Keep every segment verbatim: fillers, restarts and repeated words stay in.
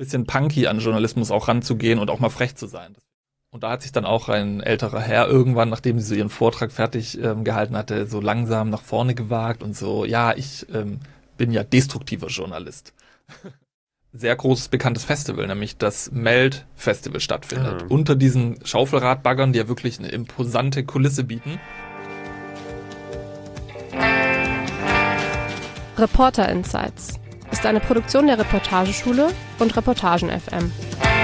bisschen punky an Journalismus auch ranzugehen und auch mal frech zu sein. Und da hat sich dann auch ein älterer Herr irgendwann, nachdem sie so ihren Vortrag fertig ähm, gehalten hatte, so langsam nach vorne gewagt und so, ja, ich ähm, bin ja destruktiver Journalist. Sehr großes, bekanntes Festival, nämlich das Melt Festival stattfindet. Ah. Unter diesen Schaufelradbaggern, die ja wirklich eine imposante Kulisse bieten. Reporter Insights ist eine Produktion der Reportageschule und Reportagen F M.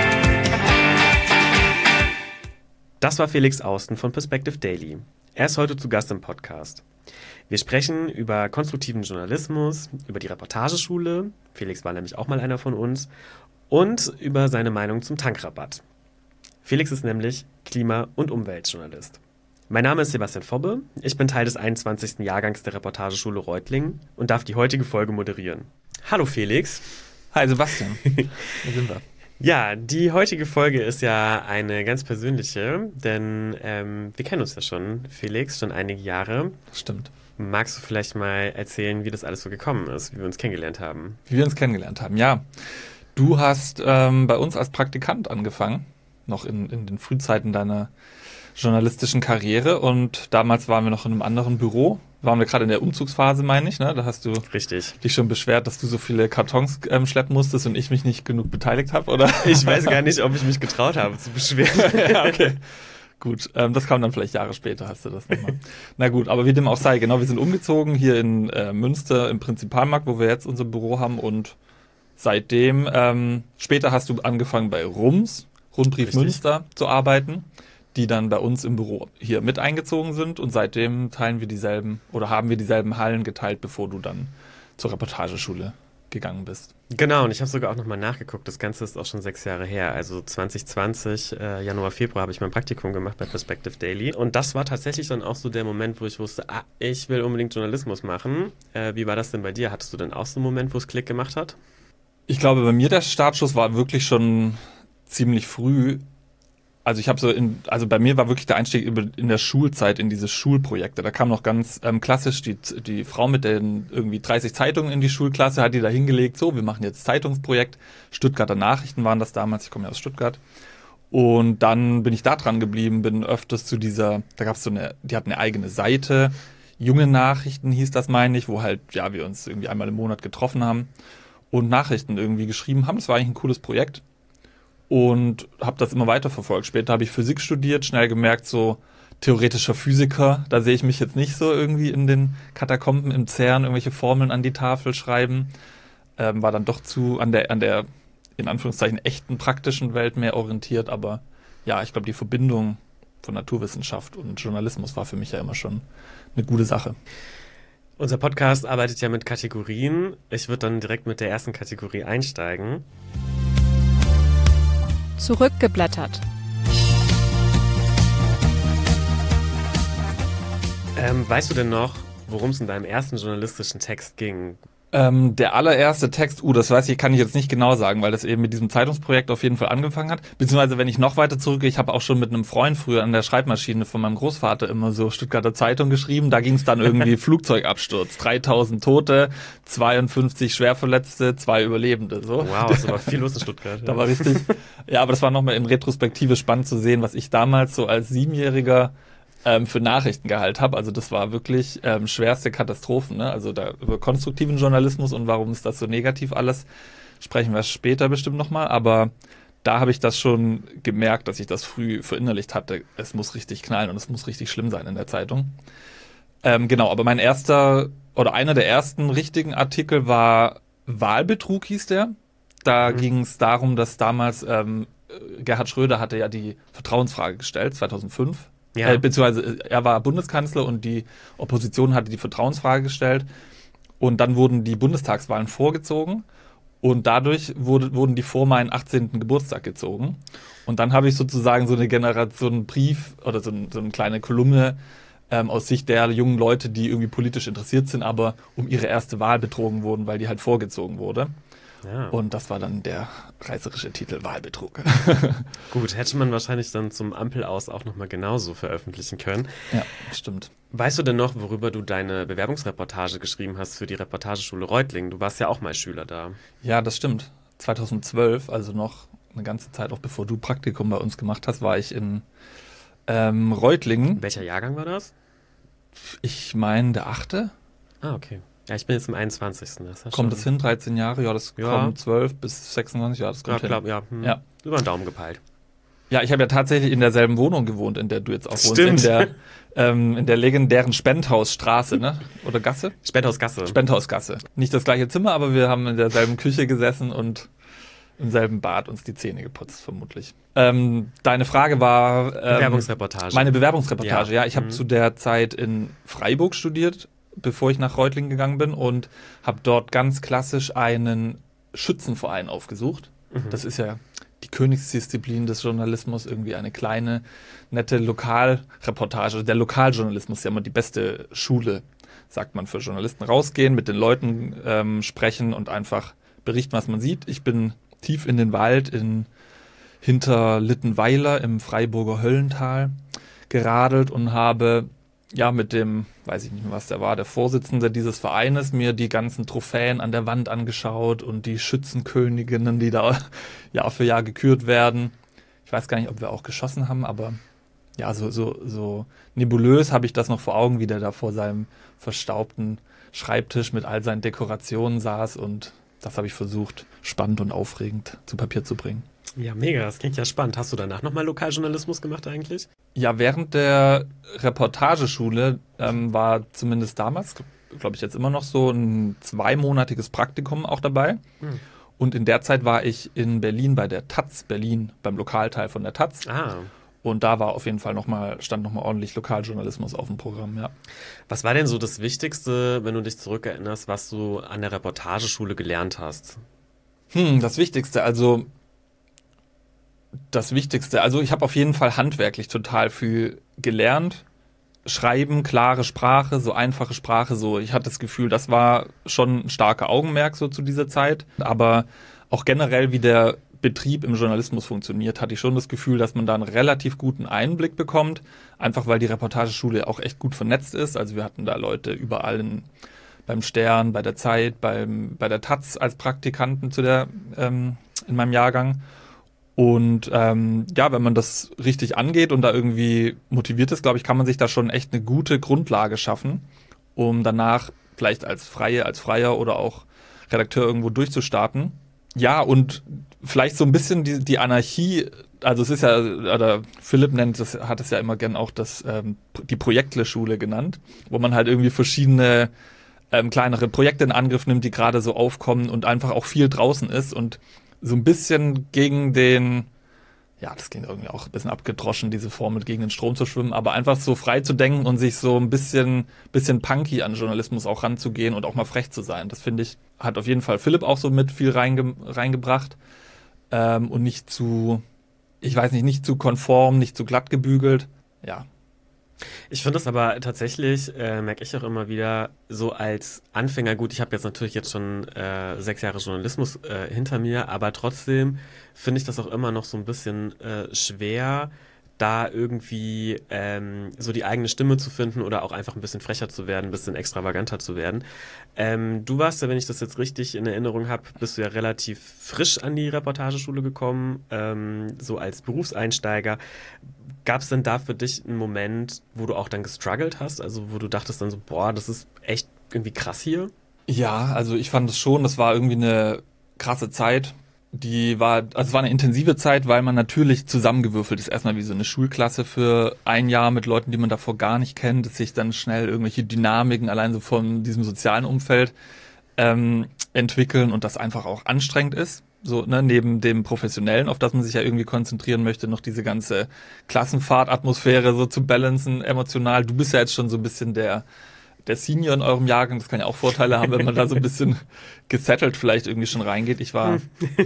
Das war Felix Austen von Perspective Daily. Er ist heute zu Gast im Podcast. Wir sprechen über konstruktiven Journalismus, über die Reportageschule, Felix war nämlich auch mal einer von uns, und über seine Meinung zum Tankrabatt. Felix ist nämlich Klima- und Umweltjournalist. Mein Name ist Sebastian Fobbe, ich bin Teil des einundzwanzigsten Jahrgangs der Reportageschule Reutlingen und darf die heutige Folge moderieren. Hallo Felix. Hi Sebastian, wo sind wir? Ja, die heutige Folge ist ja eine ganz persönliche, denn ähm, wir kennen uns ja schon, Felix, schon einige Jahre. Stimmt. Magst du vielleicht mal erzählen, wie das alles so gekommen ist, wie wir uns kennengelernt haben? Wie wir uns kennengelernt haben, ja. Du hast ähm, bei uns als Praktikant angefangen, noch in, in den Frühzeiten deiner journalistischen Karriere, und damals waren wir noch in einem anderen Büro. Waren wir gerade in der Umzugsphase, meine ich, ne? Da hast du Richtig. dich schon beschwert, dass du so viele Kartons ähm, schleppen musstest und ich mich nicht genug beteiligt habe, oder? Ich weiß gar nicht, ob ich mich getraut habe zu beschweren. Ja, okay. Gut, ähm, das kam dann vielleicht Jahre später, hast du das nochmal. Na gut, aber wie dem auch sei, genau, wir sind umgezogen hier in äh, Münster im Prinzipalmarkt, wo wir jetzt unser Büro haben, und seitdem, ähm, später hast du angefangen bei Rums, Rundbrief Richtig. Münster, zu arbeiten, die dann bei uns im Büro hier mit eingezogen sind, und seitdem teilen wir dieselben oder haben wir dieselben Hallen geteilt, bevor du dann zur Reportageschule gegangen bist. Genau, und ich habe sogar auch nochmal nachgeguckt, das Ganze ist auch schon sechs Jahre her, also zwanzig zwanzig, äh, Januar, Februar habe ich mein Praktikum gemacht bei Perspective Daily, und das war tatsächlich dann auch so der Moment, wo ich wusste, ah, ich will unbedingt Journalismus machen. Äh, wie war das denn bei dir? Hattest du denn auch so einen Moment, wo es Klick gemacht hat? Ich glaube, bei mir der Startschuss war wirklich schon ziemlich früh. Also ich habe so in, also bei mir war wirklich der Einstieg in der Schulzeit in diese Schulprojekte. Da kam noch ganz ähm, klassisch die, die Frau mit den irgendwie dreißig Zeitungen in die Schulklasse, hat die da hingelegt, so, wir machen jetzt Zeitungsprojekt. Stuttgarter Nachrichten waren das damals, ich komme ja aus Stuttgart. Und dann bin ich da dran geblieben, bin öfters zu dieser, da gab es so eine, die hatten eine eigene Seite, Junge Nachrichten hieß das, meine ich, wo halt, ja, wir uns irgendwie einmal im Monat getroffen haben und Nachrichten irgendwie geschrieben haben. Das war eigentlich ein cooles Projekt. Und habe das immer weiter verfolgt. Später habe ich Physik studiert, schnell gemerkt, so theoretischer Physiker, da sehe ich mich jetzt nicht so irgendwie in den Katakomben im CERN irgendwelche Formeln an die Tafel schreiben. Ähm, war dann doch zu an der, an der, in Anführungszeichen, echten praktischen Welt mehr orientiert. Aber ja, ich glaube, die Verbindung von Naturwissenschaft und Journalismus war für mich ja immer schon eine gute Sache. Unser Podcast arbeitet ja mit Kategorien. Ich würde dann direkt mit der ersten Kategorie einsteigen. Zurückgeblättert. Ähm, weißt du denn noch, worum es in deinem ersten journalistischen Text ging? Ähm, der allererste Text, uh, das weiß ich, kann ich jetzt nicht genau sagen, weil das eben mit diesem Zeitungsprojekt auf jeden Fall angefangen hat. Beziehungsweise, wenn ich noch weiter zurückgehe, ich habe auch schon mit einem Freund früher an der Schreibmaschine von meinem Großvater immer so Stuttgarter Zeitung geschrieben. Da ging es dann irgendwie Flugzeugabsturz, dreitausend Tote, zweiundfünfzig Schwerverletzte, zwei Überlebende. So. Wow, ist aber viel los in Stuttgart. Da war richtig. Ja, aber das war nochmal in Retrospektive spannend zu sehen, was ich damals so als Siebenjähriger ähm, für Nachrichten gehalten habe. Also das war wirklich ähm, schwerste Katastrophen. Ne? Also da über konstruktiven Journalismus und warum ist das so negativ alles, sprechen wir später bestimmt nochmal. Aber da habe ich das schon gemerkt, dass ich das früh verinnerlicht hatte. Es muss richtig knallen und es muss richtig schlimm sein in der Zeitung. Ähm, genau, aber mein erster oder einer der ersten richtigen Artikel war Wahlbetrug, hieß der. Da mhm. ging es darum, dass damals ähm, Gerhard Schröder hatte ja die Vertrauensfrage gestellt, zweitausendfünf. Ja. Äh, beziehungsweise er war Bundeskanzler und die Opposition hatte die Vertrauensfrage gestellt. Und dann wurden die Bundestagswahlen vorgezogen. Und dadurch wurde, wurden die vor meinen achtzehnten Geburtstag gezogen. Und dann habe ich sozusagen so eine Generation Brief oder so, ein, so eine kleine Kolumne ähm, aus Sicht der jungen Leute, die irgendwie politisch interessiert sind, aber um ihre erste Wahl betrogen wurden, weil die halt vorgezogen wurde. Ja. Und das war dann der reißerische Titel Wahlbetrug. Gut, hätte man wahrscheinlich dann zum Ampel aus auch nochmal genauso veröffentlichen können. Ja, stimmt. Weißt du denn noch, worüber du deine Bewerbungsreportage geschrieben hast für die Reportageschule Reutlingen? Du warst ja auch mal Schüler da. Ja, das stimmt. zweitausendzwölf, also noch eine ganze Zeit, auch bevor du Praktikum bei uns gemacht hast, war ich in ähm, Reutlingen. Welcher Jahrgang war das? Ich meine, der achte. Ah, okay. Ja, ich bin jetzt im einundzwanzigsten Das ist kommt das hin, dreizehn Jahre? Ja, das ja. kommt zwölf bis sechsundzwanzig, ja, das kommt ja, hin. Klar, ja, hm. ja. Über den Daumen gepeilt. Ja, ich habe ja tatsächlich in derselben Wohnung gewohnt, in der du jetzt auch wohnst. Stimmt. In der, ähm, in der legendären Spendhausstraße, ne? Oder Gasse? Spendhausgasse. Spendhausgasse. Nicht das gleiche Zimmer, aber wir haben in derselben Küche gesessen und im selben Bad uns die Zähne geputzt, vermutlich. Ähm, deine Frage war... Ähm, Bewerbungsreportage. Meine Bewerbungsreportage, ja. ja. Ich habe mhm. zu der Zeit in Freiburg studiert, bevor ich nach Reutlingen gegangen bin und habe dort ganz klassisch einen Schützenverein aufgesucht. Mhm. Das ist ja die Königsdisziplin des Journalismus, irgendwie eine kleine, nette Lokalreportage. Der Lokaljournalismus ist ja immer die beste Schule, sagt man, für Journalisten. Rausgehen, mit den Leuten ähm, sprechen und einfach berichten, was man sieht. Ich bin tief in den Wald in hinter Littenweiler im Freiburger Höllental geradelt und habe ja mit dem, weiß ich nicht mehr, was der war, der Vorsitzende dieses Vereines, mir die ganzen Trophäen an der Wand angeschaut und die Schützenköniginnen, die da Jahr für Jahr gekürt werden. Ich weiß gar nicht, ob wir auch geschossen haben, aber ja, so, so, so nebulös habe ich das noch vor Augen, wie der da vor seinem verstaubten Schreibtisch mit all seinen Dekorationen saß, und das habe ich versucht, spannend und aufregend zu Papier zu bringen. Ja, mega, das klingt ja spannend. Hast du danach nochmal Lokaljournalismus gemacht eigentlich? Ja, während der Reportageschule ähm, war zumindest damals, glaube ich jetzt immer noch so, ein zweimonatiges Praktikum auch dabei. Hm. Und in der Zeit war ich in Berlin bei der Taz Berlin, beim Lokalteil von der Taz. Ah. Und da war auf jeden Fall nochmal, stand nochmal ordentlich Lokaljournalismus auf dem Programm, ja. Was war denn so das Wichtigste, wenn du dich zurückerinnerst, was du an der Reportageschule gelernt hast? Hm, das Wichtigste, also das Wichtigste, also ich habe auf jeden Fall handwerklich total viel gelernt. Schreiben, klare Sprache, so einfache Sprache, so, ich hatte das Gefühl, das war schon ein starker Augenmerk so zu dieser Zeit. Aber auch generell, wie der Betrieb im Journalismus funktioniert, hatte ich schon das Gefühl, dass man da einen relativ guten Einblick bekommt. Einfach weil die Reportageschule auch echt gut vernetzt ist. Also wir hatten da Leute überall in, beim Stern, bei der Zeit, beim, bei der Taz als Praktikanten zu der, ähm, in meinem Jahrgang. Und ähm, ja, wenn man das richtig angeht und da irgendwie motiviert ist, glaube ich, kann man sich da schon echt eine gute Grundlage schaffen, um danach vielleicht als Freie, als Freier oder auch Redakteur irgendwo durchzustarten. Ja, und vielleicht so ein bisschen die, die Anarchie, also es ist ja, oder Philipp nennt das, hat es ja immer gern auch das, ähm, die Projektle-Schule genannt, wo man halt irgendwie verschiedene ähm, kleinere Projekte in Angriff nimmt, die gerade so aufkommen und einfach auch viel draußen ist und so ein bisschen gegen den, ja, das klingt irgendwie auch ein bisschen abgedroschen, diese Formel, gegen den Strom zu schwimmen, aber einfach so frei zu denken und sich so ein bisschen, bisschen punky an Journalismus auch ranzugehen und auch mal frech zu sein. Das finde ich, hat auf jeden Fall Philipp auch so mit viel reinge, reingebracht ähm, und nicht zu, ich weiß nicht, nicht zu konform, nicht zu glatt gebügelt, ja. Ich finde das aber tatsächlich, äh, merke ich auch immer wieder, so als Anfänger, gut, ich habe jetzt natürlich jetzt schon äh, sechs Jahre Journalismus äh, hinter mir, aber trotzdem finde ich das auch immer noch so ein bisschen äh, schwer, da irgendwie ähm, so die eigene Stimme zu finden oder auch einfach ein bisschen frecher zu werden, ein bisschen extravaganter zu werden. Ähm, du warst ja, wenn ich das jetzt richtig in Erinnerung habe, bist du ja relativ frisch an die Reportageschule gekommen, ähm, so als Berufseinsteiger. Gab es denn da für dich einen Moment, wo du auch dann gestruggelt hast? Also wo du dachtest dann so, boah, das ist echt irgendwie krass hier? Ja, also ich fand es schon, das war irgendwie eine krasse Zeit. Die war, also es war eine intensive Zeit, weil man natürlich zusammengewürfelt ist. Erstmal wie so eine Schulklasse für ein Jahr mit Leuten, die man davor gar nicht kennt, dass sich dann schnell irgendwelche Dynamiken allein so von diesem sozialen Umfeld ähm, entwickeln und das einfach auch anstrengend ist. So, ne, neben dem Professionellen, auf das man sich ja irgendwie konzentrieren möchte, noch diese ganze Klassenfahrtatmosphäre so zu balancen, emotional. Du bist ja jetzt schon so ein bisschen der, der Senior in eurem Jahrgang. Das kann ja auch Vorteile haben, wenn man da so ein bisschen gesettelt vielleicht irgendwie schon reingeht. Ich war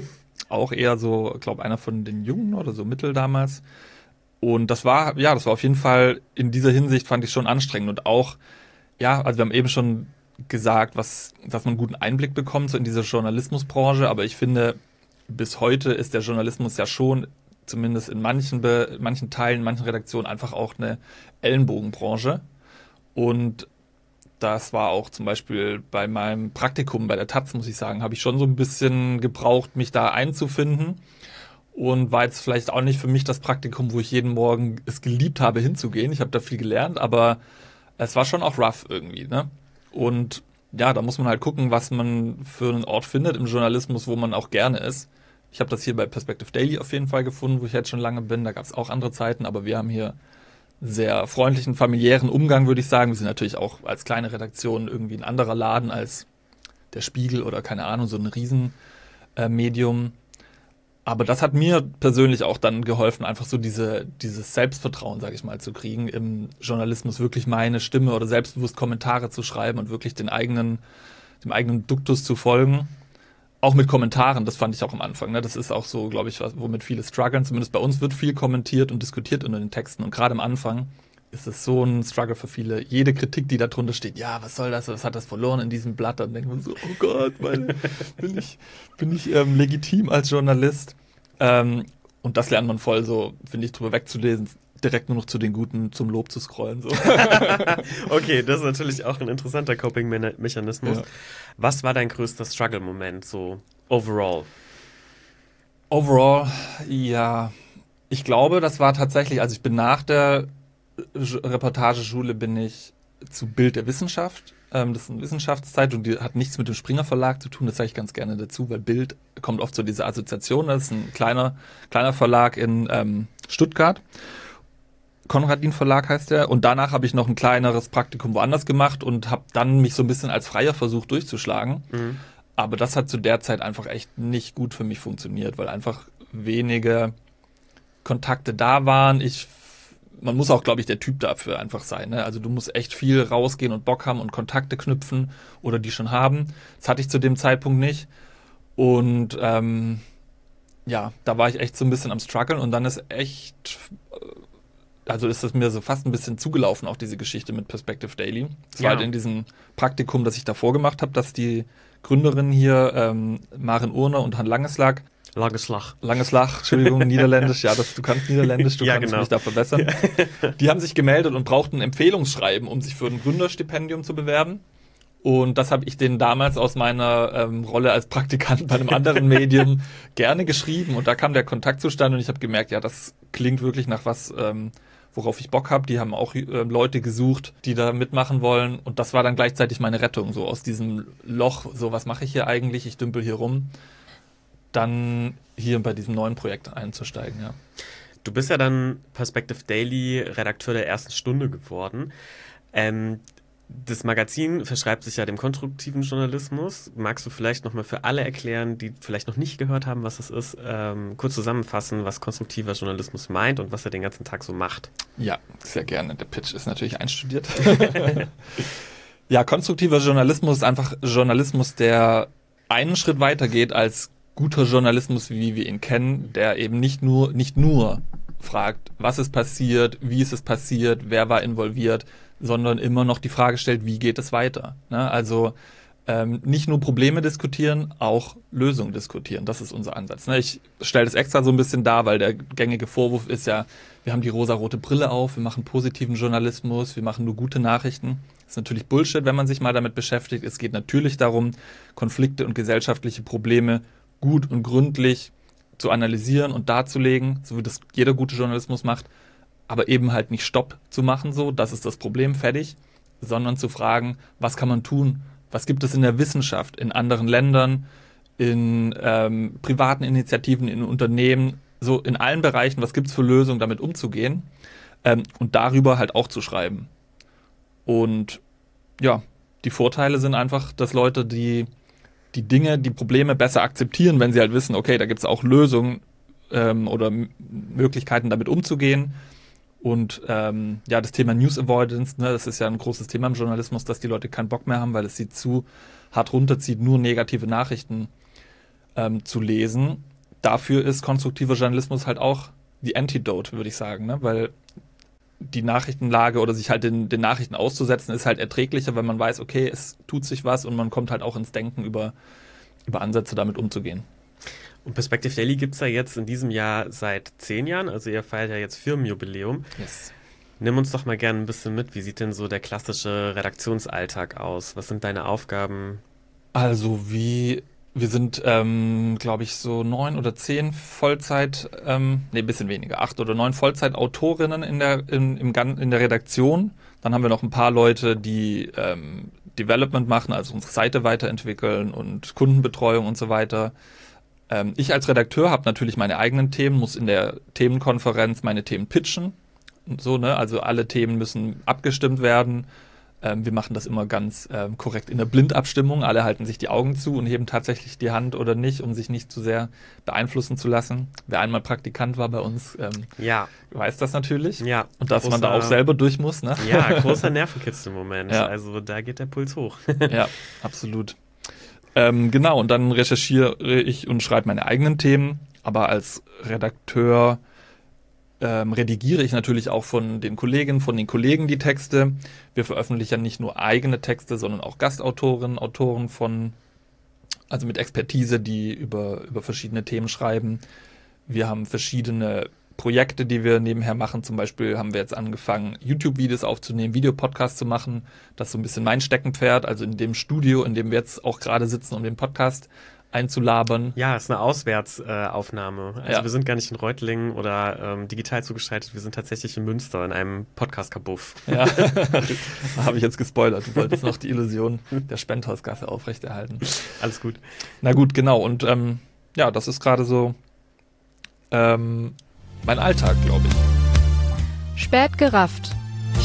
auch eher so, glaube einer von den Jungen oder so mittel damals. Und das war, ja, das war auf jeden Fall in dieser Hinsicht fand ich schon anstrengend. Und auch, ja, also wir haben eben schon gesagt, was, dass man einen guten Einblick bekommt so in diese Journalismusbranche, aber ich finde, bis heute ist der Journalismus ja schon, zumindest in manchen, Be- in manchen Teilen, in manchen Redaktionen einfach auch eine Ellenbogenbranche und das war auch zum Beispiel bei meinem Praktikum bei der Taz, muss ich sagen, habe ich schon so ein bisschen gebraucht, mich da einzufinden. Und war jetzt vielleicht auch nicht für mich das Praktikum, wo ich jeden Morgen es geliebt habe, hinzugehen. Ich habe da viel gelernt, aber es war schon auch rough irgendwie, ne? Und ja, da muss man halt gucken, was man für einen Ort findet im Journalismus, wo man auch gerne ist. Ich habe das hier bei Perspective Daily auf jeden Fall gefunden, wo ich jetzt schon lange bin. Da gab es auch andere Zeiten, aber wir haben hier sehr freundlichen, familiären Umgang, würde ich sagen. Wir sind natürlich auch als kleine Redaktion irgendwie ein anderer Laden als der Spiegel oder keine Ahnung, so ein Riesenmedium. Äh, Aber das hat mir persönlich auch dann geholfen, einfach so diese dieses Selbstvertrauen, sage ich mal, zu kriegen, im Journalismus wirklich meine Stimme oder selbstbewusst Kommentare zu schreiben und wirklich den eigenen, dem eigenen Duktus zu folgen. Auch mit Kommentaren, das fand ich auch am Anfang. Ne? Das ist auch so, glaube ich, was, womit viele strugglen. Zumindest bei uns wird viel kommentiert und diskutiert unter den Texten. Und gerade am Anfang ist es so ein Struggle für viele. Jede Kritik, die da drunter steht, ja, was soll das, was hat das verloren in diesem Blatt? Dann denkt man so, oh Gott, meine, bin ich, bin ich ähm, legitim als Journalist? Ähm, und das lernt man voll so, finde ich, drüber wegzulesen, direkt nur noch zu den Guten, zum Lob zu scrollen. So. Okay, das ist natürlich auch ein interessanter Coping-Mechanismus. Ja. Was war dein größter Struggle-Moment so overall? Overall, ja, ich glaube, das war tatsächlich, also ich bin nach der Reportageschule bin ich zu Bild der Wissenschaft. Ähm, das ist eine Wissenschaftszeit und die hat nichts mit dem Springer Verlag zu tun. Das sage ich ganz gerne dazu, weil Bild kommt oft so diese Assoziation. Das ist ein kleiner, kleiner Verlag in ähm, Stuttgart. Konradin Verlag heißt der. Und danach habe ich noch ein kleineres Praktikum woanders gemacht und habe dann mich so ein bisschen als Freier versucht durchzuschlagen. Mhm. Aber das hat zu der Zeit einfach echt nicht gut für mich funktioniert, weil einfach wenige Kontakte da waren. Ich Man muss auch, glaube ich, der Typ dafür einfach sein. Ne? Also du musst echt viel rausgehen und Bock haben und Kontakte knüpfen oder die schon haben. Das hatte ich zu dem Zeitpunkt nicht. Und ähm, ja, da war ich echt so ein bisschen am struggeln und dann ist echt, also ist es mir so fast ein bisschen zugelaufen, auch diese Geschichte mit Perspective Daily. Das ja. war halt in diesem Praktikum, das ich davor gemacht habe, dass die Gründerinnen hier, ähm, Maren Urner und Han Langeslag, Langes Lach. Langes Lach, Entschuldigung, Niederländisch. Ja, das, du kannst Niederländisch, du ja, kannst genau. mich da verbessern. Die haben sich gemeldet und brauchten ein Empfehlungsschreiben, um sich für ein Gründerstipendium zu bewerben. Und das habe ich denen damals aus meiner ähm, Rolle als Praktikant bei einem anderen Medium gerne geschrieben. Und da kam der Kontakt zustande und ich habe gemerkt, ja, das klingt wirklich nach was, ähm, worauf ich Bock habe. Die haben auch äh, Leute gesucht, die da mitmachen wollen. Und das war dann gleichzeitig meine Rettung, so aus diesem Loch, so was mache ich hier eigentlich? Ich dümpel hier rum. Dann hier bei diesem neuen Projekt einzusteigen, ja. Du bist ja dann Perspective Daily Redakteur der ersten Stunde geworden. Ähm, das Magazin verschreibt sich ja dem konstruktiven Journalismus. Magst du vielleicht nochmal für alle erklären, die vielleicht noch nicht gehört haben, was es ist, ähm, kurz zusammenfassen, was konstruktiver Journalismus meint und was er den ganzen Tag so macht? Ja, sehr gerne. Der Pitch ist natürlich einstudiert. Ja, konstruktiver Journalismus ist einfach Journalismus, der einen Schritt weiter geht als guter Journalismus, wie wir ihn kennen, der eben nicht nur, nicht nur fragt, was ist passiert, wie ist es passiert, wer war involviert, sondern immer noch die Frage stellt, wie geht es weiter? Ne? Also ähm, nicht nur Probleme diskutieren, auch Lösungen diskutieren. Das ist unser Ansatz. Ne? Ich stelle das extra so ein bisschen dar, weil der gängige Vorwurf ist ja, wir haben die rosarote Brille auf, wir machen positiven Journalismus, wir machen nur gute Nachrichten. Das ist natürlich Bullshit, wenn man sich mal damit beschäftigt. Es geht natürlich darum, Konflikte und gesellschaftliche Probleme gut und gründlich zu analysieren und darzulegen, so wie das jeder gute Journalismus macht, aber eben halt nicht Stopp zu machen, so, das ist das Problem, fertig, sondern zu fragen, was kann man tun, was gibt es in der Wissenschaft, in anderen Ländern, in ähm, privaten Initiativen, in Unternehmen, so in allen Bereichen, was gibt es für Lösungen, damit umzugehen ähm, und darüber halt auch zu schreiben. Und ja, die Vorteile sind einfach, dass Leute, die die Dinge, die Probleme besser akzeptieren, wenn sie halt wissen, okay, da gibt es auch Lösungen ähm, oder M- Möglichkeiten, damit umzugehen. Und ähm, ja, das Thema News Avoidance, ne, das ist ja ein großes Thema im Journalismus, dass die Leute keinen Bock mehr haben, weil es sie zu hart runterzieht, nur negative Nachrichten ähm, zu lesen. Dafür ist konstruktiver Journalismus halt auch die Antidote, würde ich sagen, ne? Weil die Nachrichtenlage oder sich halt den, den Nachrichten auszusetzen, ist halt erträglicher, wenn man weiß, okay, es tut sich was und man kommt halt auch ins Denken über, über Ansätze, damit umzugehen. Und Perspective Daily gibt es ja jetzt in diesem Jahr seit zehn Jahren, also ihr feiert ja jetzt Firmenjubiläum. Yes. Nimm uns doch mal gerne ein bisschen mit. Wie sieht denn so der klassische Redaktionsalltag aus? Was sind deine Aufgaben? Also wie, wir sind, ähm, glaube ich, so neun oder zehn Vollzeit, ähm, nee, bisschen weniger, acht oder neun Vollzeitautorinnen in der, in, im, Gan- in der Redaktion. Dann haben wir noch ein paar Leute, die ähm, Development machen, also unsere Seite weiterentwickeln und Kundenbetreuung und so weiter. Ähm, ich als Redakteur habe natürlich meine eigenen Themen, muss in der Themenkonferenz meine Themen pitchen. Und so, ne? Also alle Themen müssen abgestimmt werden. Ähm, wir machen das immer ganz ähm, korrekt in der Blindabstimmung. Alle halten sich die Augen zu und heben tatsächlich die Hand oder nicht, um sich nicht zu sehr beeinflussen zu lassen. Wer einmal Praktikant war bei uns, ähm, Ja, weiß das natürlich. ja. Und dass man da großer- auch selber durch muss. Ne? Ja, großer Nervenkitzel im Moment. Ja. Also da geht der Puls hoch. Ja, absolut. Ähm, genau, und dann recherchiere ich und schreibe meine eigenen Themen. Aber als Redakteur ähm, redigiere ich natürlich auch von den Kolleginnen, von den Kollegen die Texte. Wir veröffentlichen ja nicht nur eigene Texte, sondern auch Gastautorinnen, Autoren von, also mit Expertise, die über, über verschiedene Themen schreiben. Wir haben verschiedene Projekte, die wir nebenher machen. Zum Beispiel haben wir jetzt angefangen, YouTube-Videos aufzunehmen, Videopodcasts zu machen. Das ist so ein bisschen mein Steckenpferd, also in dem Studio, in dem wir jetzt auch gerade sitzen, um den Podcast einzulabern. Ja, es ist eine Auswärtsaufnahme. Also Ja. wir sind gar nicht in Reutlingen oder ähm, digital zugeschaltet. Wir sind tatsächlich in Münster in einem Podcast-Kabuff. Ja, habe ich jetzt gespoilert. Du wolltest noch die Illusion der Spendhausgasse aufrechterhalten. Alles gut. Na gut, genau. Und ähm, ja, das ist gerade so ähm, mein Alltag, glaube ich. Spät gerafft.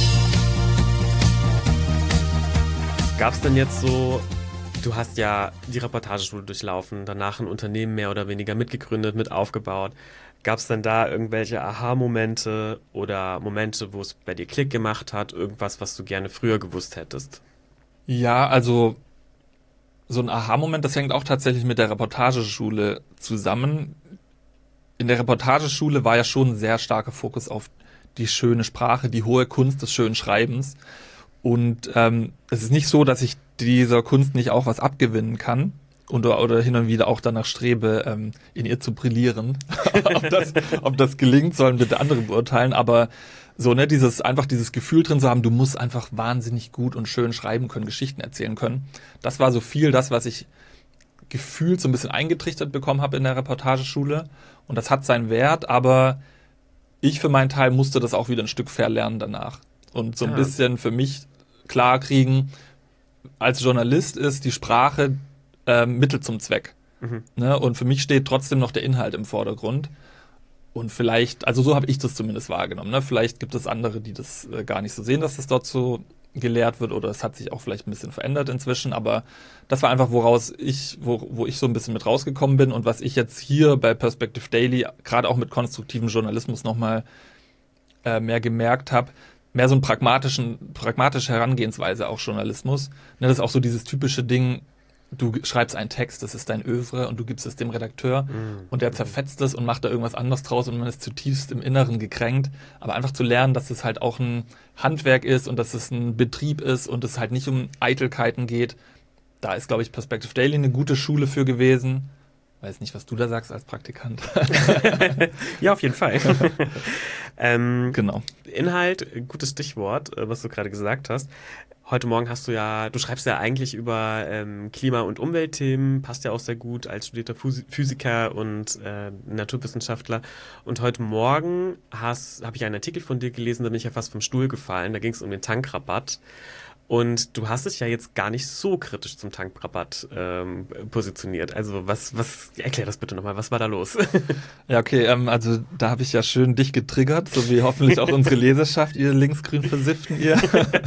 Gab es denn jetzt so, du hast ja die Reportageschule durchlaufen, danach ein Unternehmen mehr oder weniger mitgegründet, mit aufgebaut. Gab es denn da irgendwelche Aha-Momente oder Momente, wo es bei dir Klick gemacht hat, irgendwas, was du gerne früher gewusst hättest? Ja, also so ein Aha-Moment, das hängt auch tatsächlich mit der Reportageschule zusammen. In der Reportageschule war ja schon ein sehr starker Fokus auf die schöne Sprache, die hohe Kunst des schönen Schreibens. Und ähm, es ist nicht so, dass ich dieser Kunst nicht auch was abgewinnen kann und, oder hin und wieder auch danach strebe, ähm, in ihr zu brillieren. ob, das, ob das gelingt, sollen bitte andere beurteilen. Aber so, ne, dieses, einfach dieses Gefühl drin zu haben, du musst einfach wahnsinnig gut und schön schreiben können, Geschichten erzählen können. Das war so viel das, was ich gefühlt so ein bisschen eingetrichtert bekommen habe in der Reportageschule. Und das hat seinen Wert, aber ich für meinen Teil musste das auch wieder ein Stück verlernen danach. Und so ein Ja. bisschen für mich klar kriegen, als Journalist ist die Sprache ähm, Mittel zum Zweck. Mhm. Ne? Und für mich steht trotzdem noch der Inhalt im Vordergrund. Und vielleicht, also so habe ich das zumindest wahrgenommen. Ne? Vielleicht gibt es andere, die das äh, gar nicht so sehen, dass das dort so gelehrt wird, oder es hat sich auch vielleicht ein bisschen verändert inzwischen, aber das war einfach, woraus ich, wo, wo ich so ein bisschen mit rausgekommen bin und was ich jetzt hier bei Perspective Daily, gerade auch mit konstruktivem Journalismus nochmal äh, mehr gemerkt habe, mehr so ein pragmatischen, pragmatische Herangehensweise auch Journalismus. Ne, das ist auch so dieses typische Ding, du schreibst einen Text, das ist dein Övre und du gibst es dem Redakteur Mhm. und der zerfetzt es und macht da irgendwas anderes draus und man ist zutiefst im Inneren gekränkt. Aber einfach zu lernen, dass es halt auch ein Handwerk ist und dass es ein Betrieb ist und es halt nicht um Eitelkeiten geht, da ist, glaube ich, Perspective Daily eine gute Schule für gewesen. Weiß nicht, was du da sagst als Praktikant. Ja, auf jeden Fall. ähm, Genau. Inhalt, gutes Stichwort, äh, was du gerade gesagt hast. Heute Morgen hast du ja, du schreibst ja eigentlich über ähm, Klima- und Umweltthemen, passt ja auch sehr gut als studierter Physi- Physiker und äh, Naturwissenschaftler. Und heute Morgen habe ich einen Artikel von dir gelesen, da bin ich ja fast vom Stuhl gefallen. Da ging es um den Tankrabatt. Und du hast dich ja jetzt gar nicht so kritisch zum Tankrabatt ähm, positioniert. Also was, was, erklär das bitte nochmal, was war da los? Ja, okay, ähm, also da habe ich ja schön dich getriggert, so wie hoffentlich auch unsere Leserschaft, ihr linksgrün versifften ihr.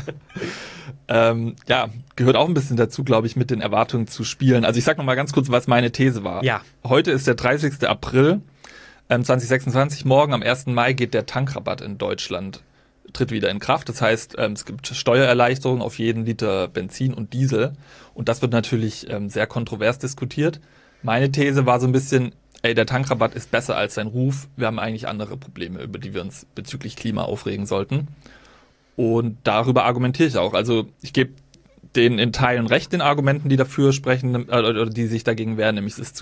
ähm, ja, gehört auch ein bisschen dazu, glaube ich, mit den Erwartungen zu spielen. Also ich sag noch mal ganz kurz, was meine These war. Ja. Heute ist der dreißigster April ähm, zwanzig sechsundzwanzig. Morgen am ersten Mai geht der Tankrabatt in Deutschland, tritt wieder in Kraft. Das heißt, ähm, es gibt Steuererleichterungen auf jeden Liter Benzin und Diesel. Und das wird natürlich ähm, sehr kontrovers diskutiert. Meine These war so ein bisschen, ey, der Tankrabatt ist besser als sein Ruf. Wir haben eigentlich andere Probleme, über die wir uns bezüglich Klima aufregen sollten. Und darüber argumentiere ich auch. Also ich gebe denen in Teilen recht, den Argumenten, die dafür sprechen, äh, oder die sich dagegen wehren, nämlich das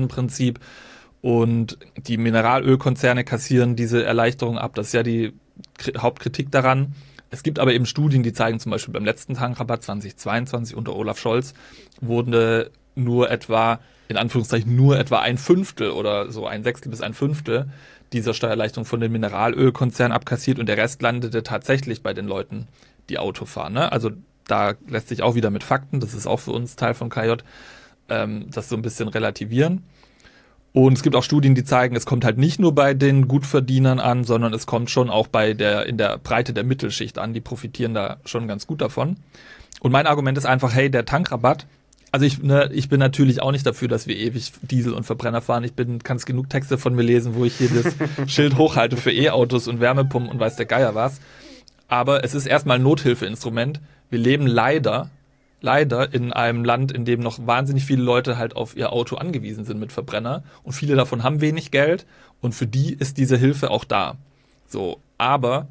Gießkannenprinzip. Und die Mineralölkonzerne kassieren diese Erleichterung ab. Das ist ja die K- Hauptkritik daran. Es gibt aber eben Studien, die zeigen, zum Beispiel beim letzten Tankrabatt zweitausendzweiundzwanzig unter Olaf Scholz wurde nur etwa, in Anführungszeichen nur etwa ein Fünftel oder so ein Sechstel bis ein Fünftel dieser Steuererleichterung von den Mineralölkonzernen abkassiert und der Rest landete tatsächlich bei den Leuten, die Auto fahren. Ne? Also da lässt sich auch wieder mit Fakten, das ist auch für uns Teil von K J, ähm, das so ein bisschen relativieren. Und es gibt auch Studien, die zeigen, es kommt halt nicht nur bei den Gutverdienern an, sondern es kommt schon auch bei der in der Breite der Mittelschicht an. Die profitieren da schon ganz gut davon. Und mein Argument ist einfach, hey, der Tankrabatt, also ich, ne, ich bin natürlich auch nicht dafür, dass wir ewig Diesel und Verbrenner fahren. Ich bin, kannst genug Texte von mir lesen, wo ich hier das Schild hochhalte für E-Autos und Wärmepumpen und weiß der Geier was. Aber es ist erstmal ein Nothilfeinstrument. Wir leben leider, leider in einem Land, in dem noch wahnsinnig viele Leute halt auf ihr Auto angewiesen sind mit Verbrenner. Und viele davon haben wenig Geld. Und für die ist diese Hilfe auch da. So, aber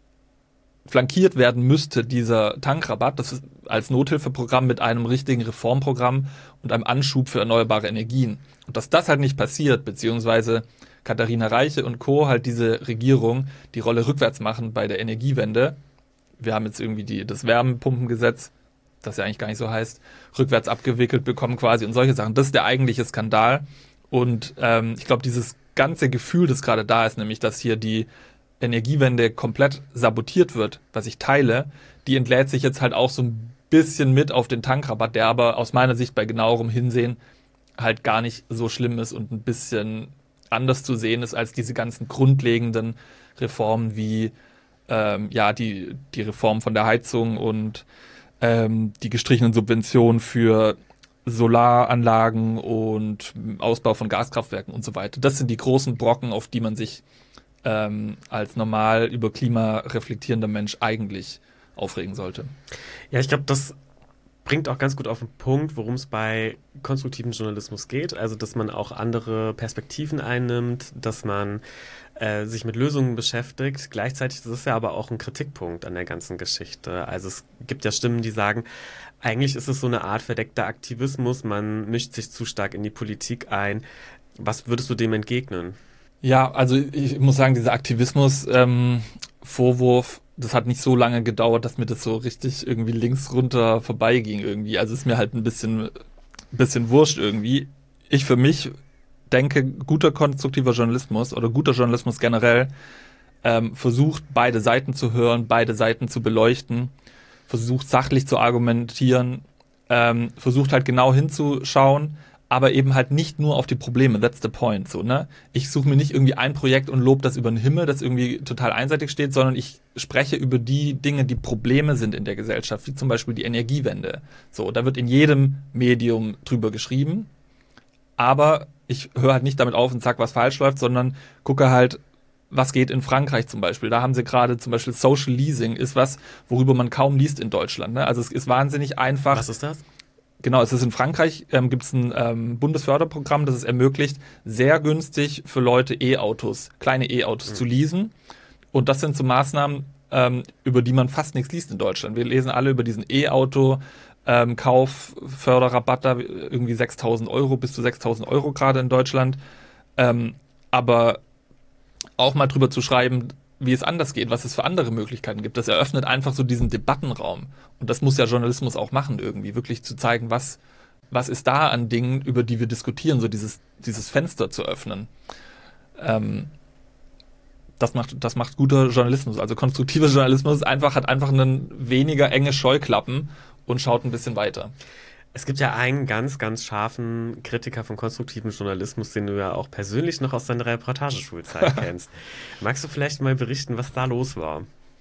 flankiert werden müsste dieser Tankrabatt, das ist als Nothilfeprogramm mit einem richtigen Reformprogramm und einem Anschub für erneuerbare Energien. Und dass das halt nicht passiert, beziehungsweise Katharina Reiche und Co. halt diese Regierung die Rolle rückwärts machen bei der Energiewende. Wir haben jetzt irgendwie die, das Wärmepumpengesetz, das ja eigentlich gar nicht so heißt, rückwärts abgewickelt bekommen quasi und solche Sachen. Das ist der eigentliche Skandal. Und ähm, ich glaube, dieses ganze Gefühl, das gerade da ist, nämlich, dass hier die Energiewende komplett sabotiert wird, was ich teile, die entlädt sich jetzt halt auch so ein bisschen mit auf den Tankrabatt, der aber aus meiner Sicht bei genauerem Hinsehen halt gar nicht so schlimm ist und ein bisschen anders zu sehen ist als diese ganzen grundlegenden Reformen wie ähm, ja die, die Reform von der Heizung und ähm, die gestrichenen Subventionen für Solaranlagen und Ausbau von Gaskraftwerken und so weiter. Das sind die großen Brocken, auf die man sich ähm, als normal über Klima reflektierender Mensch eigentlich aufregen sollte. Ja, ich glaube, das bringt auch ganz gut auf den Punkt, worum es bei konstruktivem Journalismus geht. Also, dass man auch andere Perspektiven einnimmt, dass man äh, sich mit Lösungen beschäftigt. Gleichzeitig ist es ja aber auch ein Kritikpunkt an der ganzen Geschichte. Also es gibt ja Stimmen, die sagen, eigentlich ist es so eine Art verdeckter Aktivismus, man mischt sich zu stark in die Politik ein. Was würdest du dem entgegnen? Ja, also ich muss sagen, dieser Aktivismus-Vorwurf, ähm, das hat nicht so lange gedauert, dass mir das so richtig irgendwie links runter vorbeiging irgendwie. Also ist mir halt ein bisschen, bisschen wurscht irgendwie. Ich für mich denke, guter konstruktiver Journalismus oder guter Journalismus generell ähm, versucht, beide Seiten zu hören, beide Seiten zu beleuchten, versucht sachlich zu argumentieren, ähm, versucht halt genau hinzuschauen, aber eben halt nicht nur auf die Probleme, that's the point, so, ne? Ich suche mir nicht irgendwie ein Projekt und lobe das über den Himmel, das irgendwie total einseitig steht, sondern ich spreche über die Dinge, die Probleme sind in der Gesellschaft, wie zum Beispiel die Energiewende. So, da wird in jedem Medium drüber geschrieben, aber ich höre halt nicht damit auf und sag, was falsch läuft, sondern gucke halt, was geht in Frankreich zum Beispiel. Da haben sie gerade zum Beispiel Social Leasing, ist was, worüber man kaum liest in Deutschland, ne? Also es ist wahnsinnig einfach. Was ist das? Genau, es ist in Frankreich, ähm, gibt es ein ähm, Bundesförderprogramm, das es ermöglicht, sehr günstig für Leute E-Autos, kleine E-Autos mhm. zu leasen. Und das sind so Maßnahmen, ähm, über die man fast nichts liest in Deutschland. Wir lesen alle über diesen E-Auto, ähm, Kauf, Förderrabatt, da irgendwie sechstausend Euro, bis zu sechstausend Euro gerade in Deutschland. Ähm, aber auch mal drüber zu schreiben, wie es anders geht, was es für andere Möglichkeiten gibt. Das eröffnet einfach so diesen Debattenraum. Und das muss ja Journalismus auch machen irgendwie, wirklich zu zeigen, was, was ist da an Dingen, über die wir diskutieren, so dieses, dieses Fenster zu öffnen. Ähm, das macht, das macht guter Journalismus. Also konstruktiver Journalismus einfach, hat einfach einen weniger enge Scheuklappen und schaut ein bisschen weiter. Es gibt ja einen ganz, ganz scharfen Kritiker von konstruktivem Journalismus, den du ja auch persönlich noch aus deiner Reportageschulzeit kennst. Magst du vielleicht mal berichten, was da los war?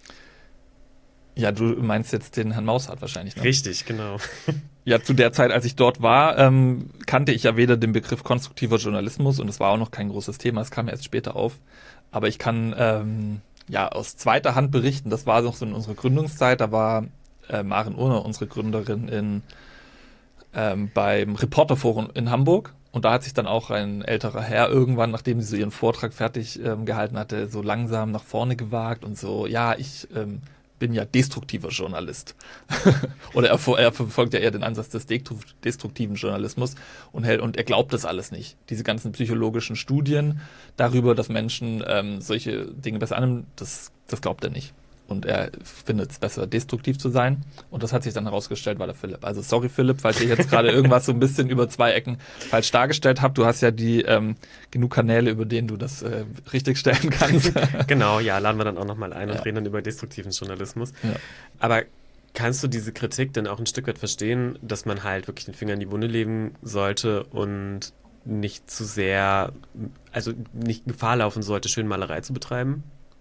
Ja, du meinst jetzt den Herrn Maussart wahrscheinlich, ne? Richtig, genau. Ja, zu der Zeit, als ich dort war, ähm, kannte ich ja weder den Begriff konstruktiver Journalismus und es war auch noch kein großes Thema, es kam erst später auf. Aber ich kann ähm, ja aus zweiter Hand berichten, das war noch so in unserer Gründungszeit, da war äh, Maren Urner, unsere Gründerin, in Ähm, beim Reporterforum in Hamburg und da hat sich dann auch ein älterer Herr irgendwann, nachdem sie so ihren Vortrag fertig ähm, gehalten hatte, so langsam nach vorne gewagt und so, ja, ich ähm, bin ja destruktiver Journalist. Oder er, er verfolgt ja eher den Ansatz des destruktiven Journalismus und, hält, und er glaubt das alles nicht. Diese ganzen psychologischen Studien darüber, dass Menschen ähm, solche Dinge besser annehmen, das, das glaubt er nicht. Und er findet es besser, destruktiv zu sein. Und das hat sich dann herausgestellt, war der Philipp. Also sorry Philipp, falls ihr jetzt gerade irgendwas so ein bisschen über zwei Ecken falsch dargestellt habt. Du hast ja die ähm, genug Kanäle, über denen du das äh, richtig stellen kannst. Genau, ja, laden wir dann auch nochmal ein und ja. reden dann über destruktiven Journalismus. Ja. Aber kannst du diese Kritik denn auch ein Stück weit verstehen, dass man halt wirklich den Finger in die Wunde legen sollte und nicht zu sehr, also nicht Gefahr laufen sollte, Schönmalerei zu betreiben?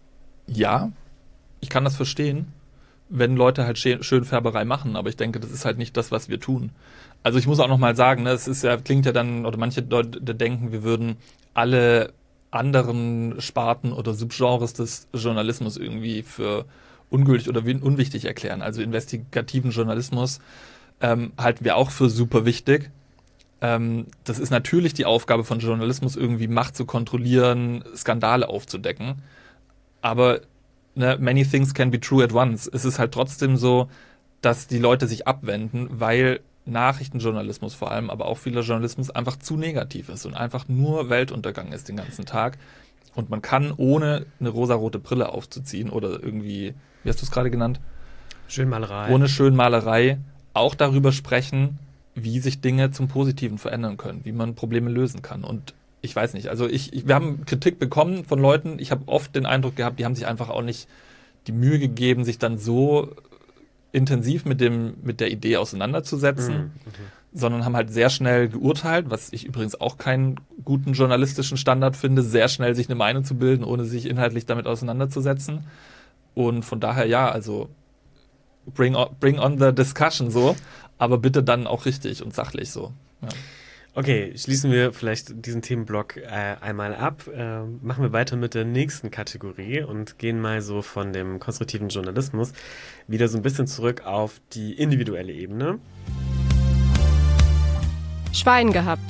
Ja, ich kann das verstehen, wenn Leute halt Schönfärberei machen, aber ich denke, das ist halt nicht das, was wir tun. Also ich muss auch nochmal sagen, ne, es ist ja, klingt ja dann, oder manche Leute denken, wir würden alle anderen Sparten oder Subgenres des Journalismus irgendwie für ungültig oder unwichtig erklären. Also investigativen Journalismus ähm, halten wir auch für super wichtig. Ähm, das ist natürlich die Aufgabe von Journalismus, irgendwie Macht zu kontrollieren, Skandale aufzudecken. Aber ne, many things can be true at once. Es ist halt trotzdem so, dass die Leute sich abwenden, weil Nachrichtenjournalismus vor allem, aber auch vieler Journalismus einfach zu negativ ist und einfach nur Weltuntergang ist den ganzen Tag. Und man kann, ohne eine rosarote Brille aufzuziehen oder irgendwie, wie hast du es gerade genannt? Schönmalerei. Ohne Schönmalerei auch darüber sprechen, wie sich Dinge zum Positiven verändern können, wie man Probleme lösen kann. Und ich weiß nicht, also ich, ich wir haben Kritik bekommen von Leuten, ich habe oft den Eindruck gehabt, die haben sich einfach auch nicht die Mühe gegeben, sich dann so intensiv mit dem mit der Idee auseinanderzusetzen, Mhm. sondern haben halt sehr schnell geurteilt, was ich übrigens auch keinen guten journalistischen Standard finde, sehr schnell sich eine Meinung zu bilden, ohne sich inhaltlich damit auseinanderzusetzen. Und von daher, ja, also bring on, bring on the discussion so, aber bitte dann auch richtig und sachlich so. Ja. Okay, schließen wir vielleicht diesen Themenblock äh, einmal ab. Äh, machen wir weiter mit der nächsten Kategorie und gehen mal so von dem konstruktiven Journalismus wieder so ein bisschen zurück auf die individuelle Ebene. Schwein gehabt.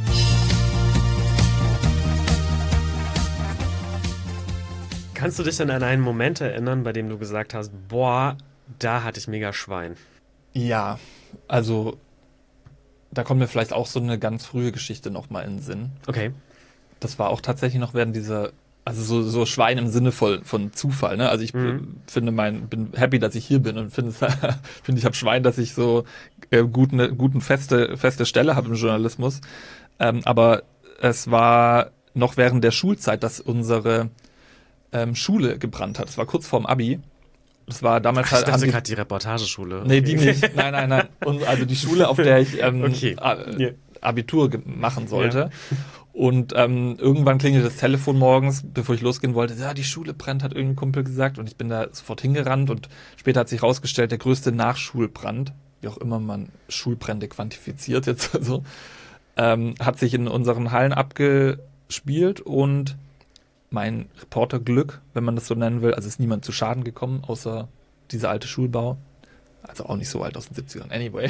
Kannst du dich denn an einen Moment erinnern, bei dem du gesagt hast, boah, da hatte ich mega Schwein? Ja, also da kommt mir vielleicht auch so eine ganz frühe Geschichte nochmal in den Sinn. Okay. Das war auch tatsächlich noch während dieser, also so, so Schwein im Sinne von, von Zufall, ne? Also ich Mhm. finde mein, bin happy, dass ich hier bin und finde, finde ich habe Schwein, dass ich so äh, gut eine guten feste, feste Stelle habe im Journalismus. Ähm, aber es war noch während der Schulzeit, dass unsere ähm, Schule gebrannt hat. Es war kurz vorm Abi. Das war damals Ach, ich halt. haben dachte die- gerade die Reportageschule. Nee, Okay. die nicht. Nein, nein, nein. Und also die Schule, auf der ich ähm, Okay. A- Ja. Abitur ge- machen sollte. Und ähm, irgendwann klingelt das Telefon morgens, bevor ich losgehen wollte. Ja, die Schule brennt, hat irgendein Kumpel gesagt. Und ich bin da sofort hingerannt. Und später hat sich rausgestellt, der größte Nachschulbrand, wie auch immer man Schulbrände quantifiziert jetzt so, ähm, hat sich in unseren Hallen abgespielt. Und mein Reporterglück, wenn man das so nennen will, also ist niemand zu Schaden gekommen, außer dieser alte Schulbau. Also auch nicht so alt aus den siebzigern. Anyway.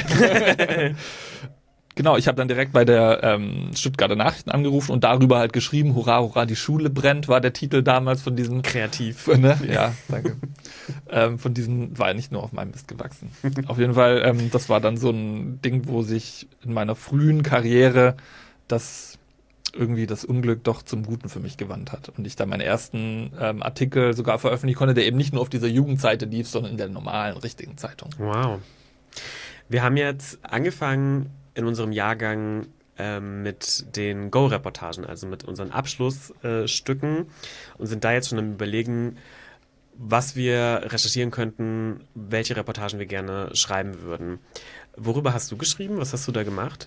Genau, ich habe dann direkt bei der ähm, Stuttgarter Nachrichten angerufen und darüber halt geschrieben, hurra, hurra, die Schule brennt, war der Titel damals von diesem, Kreativ. ne? Ja, danke. ähm, von diesem, war ja nicht nur auf meinem Mist gewachsen. Auf jeden Fall, ähm, das war dann so ein Ding, wo sich in meiner frühen Karriere das irgendwie das Unglück doch zum Guten für mich gewandt hat. Und ich da meinen ersten ähm, Artikel sogar veröffentlichen konnte, der eben nicht nur auf dieser Jugendseite lief, sondern in der normalen, richtigen Zeitung. Wow. Wir haben jetzt angefangen in unserem Jahrgang ähm, mit den Go-Reportagen, also mit unseren Abschlussstücken äh, Stücken und sind da jetzt schon am Überlegen, was wir recherchieren könnten, welche Reportagen wir gerne schreiben würden. Worüber hast du geschrieben? Was hast du da gemacht?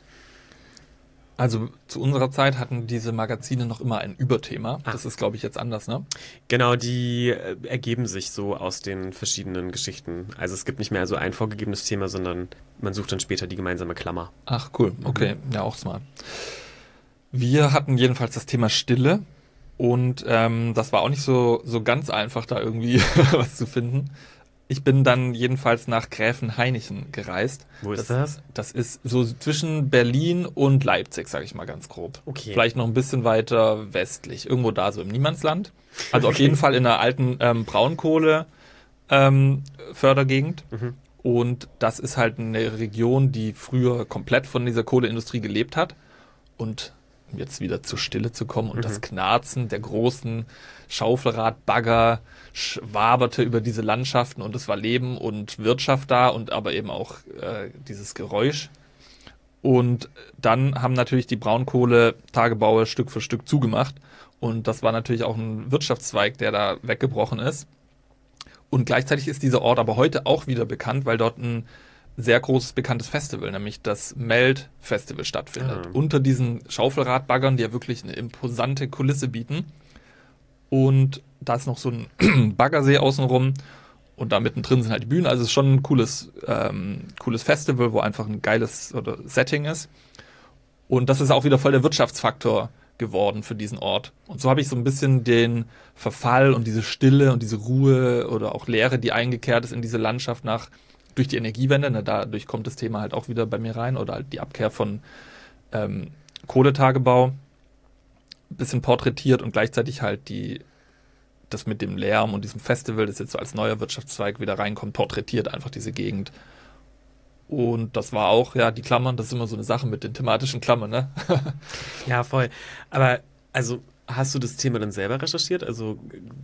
Also zu unserer Zeit hatten diese Magazine noch immer ein Überthema. Ah. Das ist, glaube ich, jetzt anders, ne? Genau, die äh, ergeben sich so aus den verschiedenen Geschichten. Also es gibt nicht mehr so ein vorgegebenes Thema, sondern man sucht dann später die gemeinsame Klammer. Ach, cool. Okay, ja, auch smart. Wir hatten jedenfalls das Thema Stille und ähm, das war auch nicht so, so ganz einfach, da irgendwie was zu finden. Ich bin dann jedenfalls nach Gräfenhainichen gereist. Wo ist das? Das ist so zwischen Berlin und Leipzig, sage ich mal ganz grob. Okay. Vielleicht noch ein bisschen weiter westlich, irgendwo da so im Niemandsland. Also auf jeden Fall in einer alten ähm, Braunkohle, ähm, Fördergegend. Mhm. Und das ist halt eine Region, die früher komplett von dieser Kohleindustrie gelebt hat. Und um jetzt wieder zur Stille zu kommen und Mhm. das Knarzen der großen Schaufelradbagger waberte über diese Landschaften und es war Leben und Wirtschaft da und aber eben auch äh, dieses Geräusch. Und dann haben natürlich die Braunkohletagebaue Stück für Stück zugemacht. Und das war natürlich auch ein Wirtschaftszweig, der da weggebrochen ist. Und gleichzeitig ist dieser Ort aber heute auch wieder bekannt, weil dort ein sehr großes, bekanntes Festival, nämlich das Melt-Festival stattfindet. Ah. Unter diesen Schaufelradbaggern, die ja wirklich eine imposante Kulisse bieten. Und da ist noch so ein Baggersee außenrum. Und da mittendrin sind halt die Bühnen. Also es ist schon ein cooles, ähm, cooles Festival, wo einfach ein geiles oder Setting ist. Und das ist auch wieder voll der Wirtschaftsfaktor geworden für diesen Ort. Und so habe ich so ein bisschen den Verfall und diese Stille und diese Ruhe oder auch Leere, die eingekehrt ist in diese Landschaft nach durch die Energiewende. Ne, dadurch kommt das Thema halt auch wieder bei mir rein oder halt die Abkehr von ähm, Kohletagebau. Ein bisschen porträtiert und gleichzeitig halt die das mit dem Lärm und diesem Festival, das jetzt so als neuer Wirtschaftszweig wieder reinkommt, porträtiert einfach diese Gegend. Und das war auch, ja, die Klammern, das ist immer so eine Sache mit den thematischen Klammern, ne? Ja, voll. Aber, also, hast du das Thema dann selber recherchiert? Also,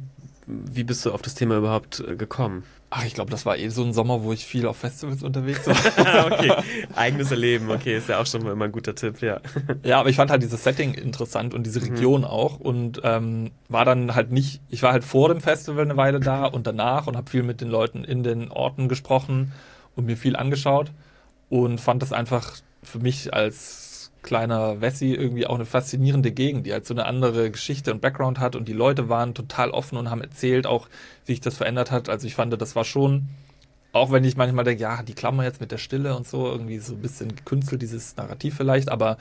wie bist du auf das Thema überhaupt äh, gekommen? Ach, ich glaube, das war eh so ein Sommer, wo ich viel auf Festivals unterwegs war. Okay, eigenes Erleben, okay, ist ja auch schon mal immer ein guter Tipp, ja. Ja, aber ich fand halt dieses Setting interessant und diese Region mhm. auch und ähm, war dann halt nicht, ich war halt vor dem Festival eine Weile da und danach und habe viel mit den Leuten in den Orten gesprochen und mir viel angeschaut und fand das einfach für mich als kleiner Wessi irgendwie auch eine faszinierende Gegend, die halt so eine andere Geschichte und Background hat und die Leute waren total offen und haben erzählt auch, wie sich das verändert hat. Also ich fand, das war schon, auch wenn ich manchmal denke, ja, die Klammer jetzt mit der Stille und so, irgendwie so ein bisschen gekünstelt, dieses Narrativ vielleicht, aber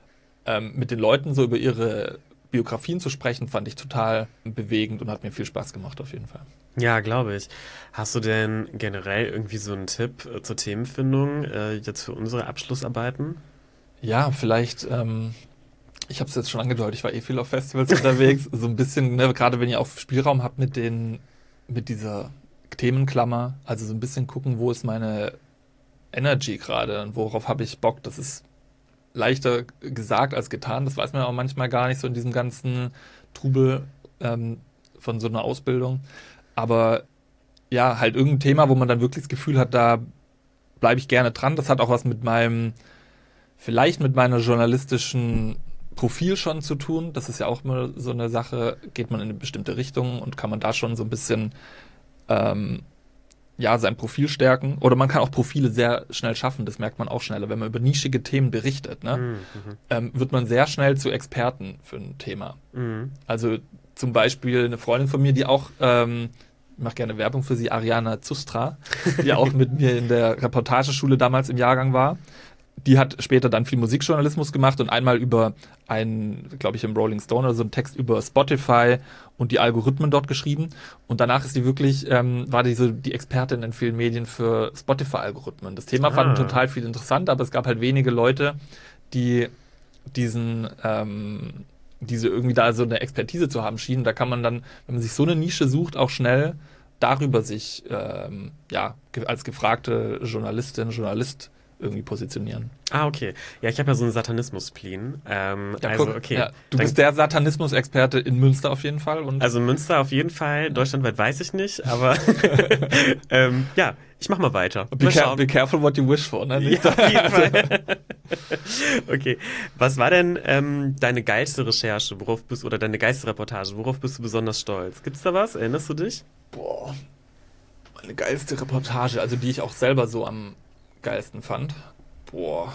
ähm, mit den Leuten so über ihre Biografien zu sprechen, fand ich total bewegend und hat mir viel Spaß gemacht auf jeden Fall. Ja, glaube ich. Hast du denn generell irgendwie so einen Tipp äh, zur Themenfindung äh, jetzt für unsere Abschlussarbeiten? Ja, vielleicht, ähm, ich habe es jetzt schon angedeutet, ich war eh viel auf Festivals unterwegs, so ein bisschen, ne, gerade wenn ihr auch Spielraum habt mit den, mit dieser Themenklammer, also so ein bisschen gucken, wo ist meine Energy gerade und worauf habe ich Bock, das ist leichter gesagt als getan, das weiß man auch manchmal gar nicht so in diesem ganzen Trubel ähm, von so einer Ausbildung, aber ja, halt irgendein Thema, wo man dann wirklich das Gefühl hat, da bleibe ich gerne dran, das hat auch was mit meinem vielleicht mit meiner journalistischen Profil schon zu tun. Das ist ja auch immer so eine Sache, geht man in eine bestimmte Richtung und kann man da schon so ein bisschen ähm, ja, sein Profil stärken. Oder man kann auch Profile sehr schnell schaffen, das merkt man auch schneller. Wenn man über nischige Themen berichtet, ne, mhm. ähm, wird man sehr schnell zu Experten für ein Thema. Mhm. Also zum Beispiel eine Freundin von mir, die auch, ähm, ich mache gerne Werbung für sie, Ariana Zustra, die auch mit mir in der Reportageschule damals im Jahrgang war. Die hat später dann viel Musikjournalismus gemacht und einmal über einen, glaube ich, im Rolling Stone oder so einen Text über Spotify und die Algorithmen dort geschrieben. Und danach ist die wirklich, ähm, war die so die Expertin in vielen Medien für Spotify-Algorithmen. Das Thema ah. fanden total viel interessant, aber es gab halt wenige Leute, die diesen, ähm, diese irgendwie da so eine Expertise zu haben schienen. Da kann man dann, wenn man sich so eine Nische sucht, auch schnell darüber sich, ähm, ja, ge- als gefragte Journalistin, Journalist irgendwie positionieren. Ah, okay. Ja, ich habe ja so einen Satanismus-Spleen. Ähm, ja, also, guck, okay. Ja, du Dann, bist der Satanismus-Experte in Münster auf jeden Fall. Und also Münster auf jeden Fall, deutschlandweit weiß ich nicht, aber ähm, ja, ich mach mal weiter. Be, mal care, be careful what you wish for, ne? Ja, auf jeden Fall. Okay. Was war denn ähm, deine geilste Recherche, worauf bist, oder deine geilste Reportage, worauf bist du besonders stolz? Gibt's da was? Erinnerst du dich? Boah, meine geilste Reportage, also die ich auch selber so am geilsten fand. Boah.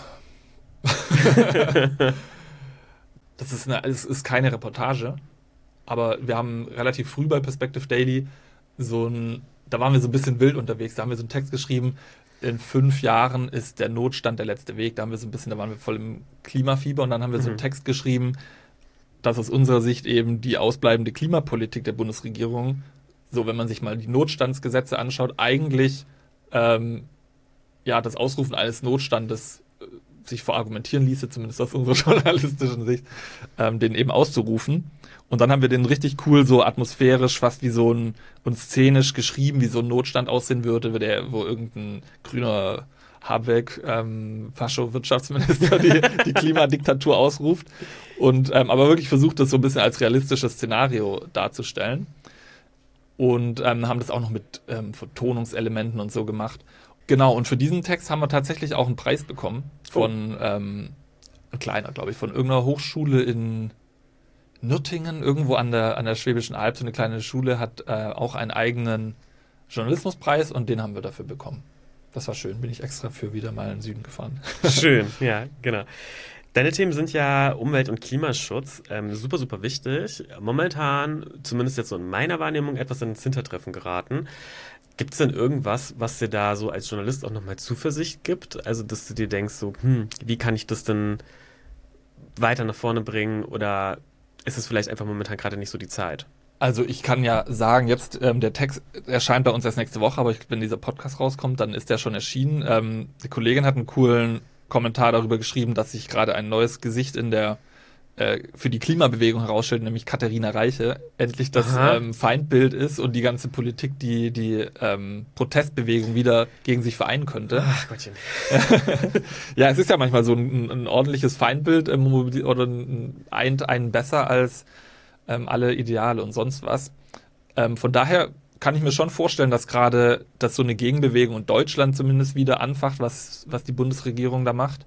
Das ist, eine, es ist keine Reportage, aber wir haben relativ früh bei Perspective Daily so ein, da waren wir so ein bisschen wild unterwegs, da haben wir so einen Text geschrieben, in fünf Jahren ist der Notstand der letzte Weg, da haben wir so ein bisschen, da waren wir voll im Klimafieber und dann haben wir mhm. so einen Text geschrieben, dass aus unserer Sicht eben die ausbleibende Klimapolitik der Bundesregierung, so wenn man sich mal die Notstandsgesetze anschaut, eigentlich ähm, ja, das Ausrufen eines Notstandes sich verargumentieren ließe, zumindest aus unserer journalistischen Sicht, ähm, den eben auszurufen. Und dann haben wir den richtig cool, so atmosphärisch, fast wie so ein, und szenisch geschrieben, wie so ein Notstand aussehen würde, wo, der, wo irgendein grüner Habeck, ähm, Fascho-Wirtschaftsminister, die, die Klimadiktatur ausruft. Und ähm, aber wirklich versucht, das so ein bisschen als realistisches Szenario darzustellen. Und ähm, haben das auch noch mit ähm, Vertonungselementen und so gemacht. Genau, und für diesen Text haben wir tatsächlich auch einen Preis bekommen von, oh. ähm, ein kleiner, glaube ich, von irgendeiner Hochschule in Nürtingen, irgendwo an der, an der Schwäbischen Alb. So eine kleine Schule hat äh, auch einen eigenen Journalismuspreis und den haben wir dafür bekommen. Das war schön, bin ich extra für wieder mal in den Süden gefahren. Schön, ja, genau. Deine Themen sind ja Umwelt- und Klimaschutz, ähm, super, super wichtig. Momentan, zumindest jetzt so in meiner Wahrnehmung, etwas ins Hintertreffen geraten. Gibt es denn irgendwas, was dir da so als Journalist auch nochmal Zuversicht gibt? Also, dass du dir denkst, so, hm, wie kann ich das denn weiter nach vorne bringen? Oder ist es vielleicht einfach momentan gerade nicht so die Zeit? Also ich kann ja sagen, jetzt ähm, der Text erscheint bei uns erst nächste Woche, aber ich, wenn dieser Podcast rauskommt, dann ist der schon erschienen. Ähm, die Kollegin hat einen coolen Kommentar darüber geschrieben, dass sich gerade ein neues Gesicht in der äh, für die Klimabewegung herausstellt, nämlich Katharina Reiche, endlich das ähm, Feindbild ist und die ganze Politik, die die ähm, Protestbewegung wieder gegen sich vereinen könnte. Ach Gottchen. Ja, es ist ja manchmal so ein, ein ordentliches Feindbild ähm, oder ein, eint einen besser als ähm, alle Ideale und sonst was. Ähm, von daher kann ich mir schon vorstellen, dass gerade dass so eine Gegenbewegung in Deutschland zumindest wieder anfacht, was, was die Bundesregierung da macht.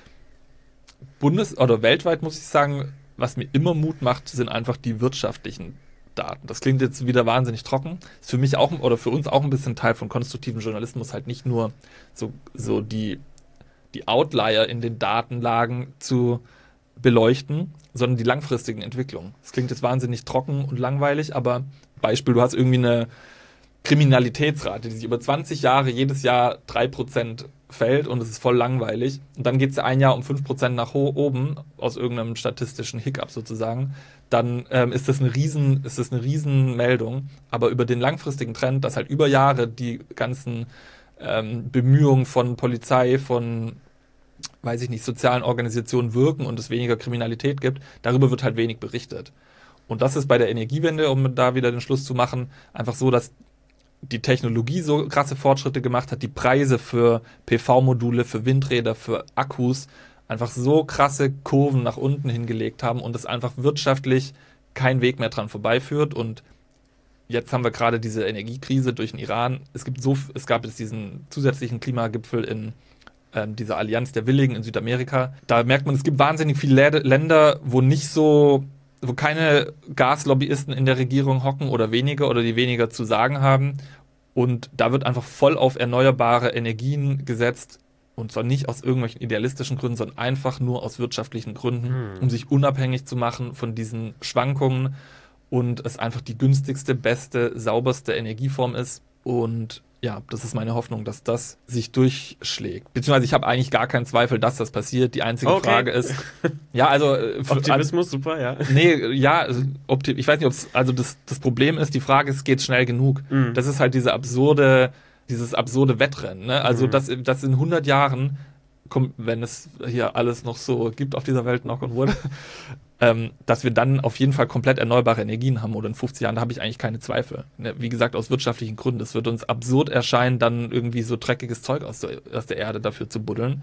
Bundes- oder weltweit muss ich sagen, was mir immer Mut macht, sind einfach die wirtschaftlichen Daten. Das klingt jetzt wieder wahnsinnig trocken. Ist für mich auch oder für uns auch ein bisschen Teil von konstruktivem Journalismus, halt nicht nur so, so die, die Outlier in den Datenlagen zu beleuchten, sondern die langfristigen Entwicklungen. Das klingt jetzt wahnsinnig trocken und langweilig, aber Beispiel, du hast irgendwie eine Kriminalitätsrate, die sich über zwanzig Jahre jedes Jahr drei Prozent fällt und es ist voll langweilig. Und dann geht es ein Jahr um fünf Prozent nach oben, aus irgendeinem statistischen Hiccup sozusagen. Dann ähm, ist das eine riesen, ist das eine riesen Meldung. Aber über den langfristigen Trend, dass halt über Jahre die ganzen ähm, Bemühungen von Polizei, von weiß ich nicht, sozialen Organisationen wirken und es weniger Kriminalität gibt, darüber wird halt wenig berichtet. Und das ist bei der Energiewende, um da wieder den Schluss zu machen, einfach so, dass die Technologie so krasse Fortschritte gemacht hat, die Preise für P V-Module, für Windräder, für Akkus einfach so krasse Kurven nach unten hingelegt haben und es einfach wirtschaftlich kein Weg mehr dran vorbeiführt. Und jetzt haben wir gerade diese Energiekrise durch den Iran. Es gibt so, es gab jetzt diesen zusätzlichen Klimagipfel in äh, dieser Allianz der Willigen in Südamerika. Da merkt man, es gibt wahnsinnig viele Länder, wo nicht so wo keine Gaslobbyisten in der Regierung hocken oder weniger oder die weniger zu sagen haben. Und da wird einfach voll auf erneuerbare Energien gesetzt. Und zwar nicht aus irgendwelchen idealistischen Gründen, sondern einfach nur aus wirtschaftlichen Gründen, hm. um sich unabhängig zu machen von diesen Schwankungen und es einfach die günstigste, beste, sauberste Energieform ist. Und ja, das ist meine Hoffnung, dass das sich durchschlägt. Beziehungsweise ich habe eigentlich gar keinen Zweifel, dass das passiert. Die einzige okay. Frage ist, ja, also für, Optimismus, also, super, ja. Nee, ja, also, ich weiß nicht, ob es, also das, das Problem ist, die Frage ist, geht es schnell genug? Mhm. Das ist halt diese absurde, dieses absurde Wettrennen, ne? Also, mhm. dass, dass in hundert Jahren, wenn es hier alles noch so gibt auf dieser Welt, knock on wood, ähm, dass wir dann auf jeden Fall komplett erneuerbare Energien haben oder in fünfzig Jahren, da habe ich eigentlich keine Zweifel. Ne? Wie gesagt, aus wirtschaftlichen Gründen. Es wird uns absurd erscheinen, dann irgendwie so dreckiges Zeug aus der, aus der Erde dafür zu buddeln.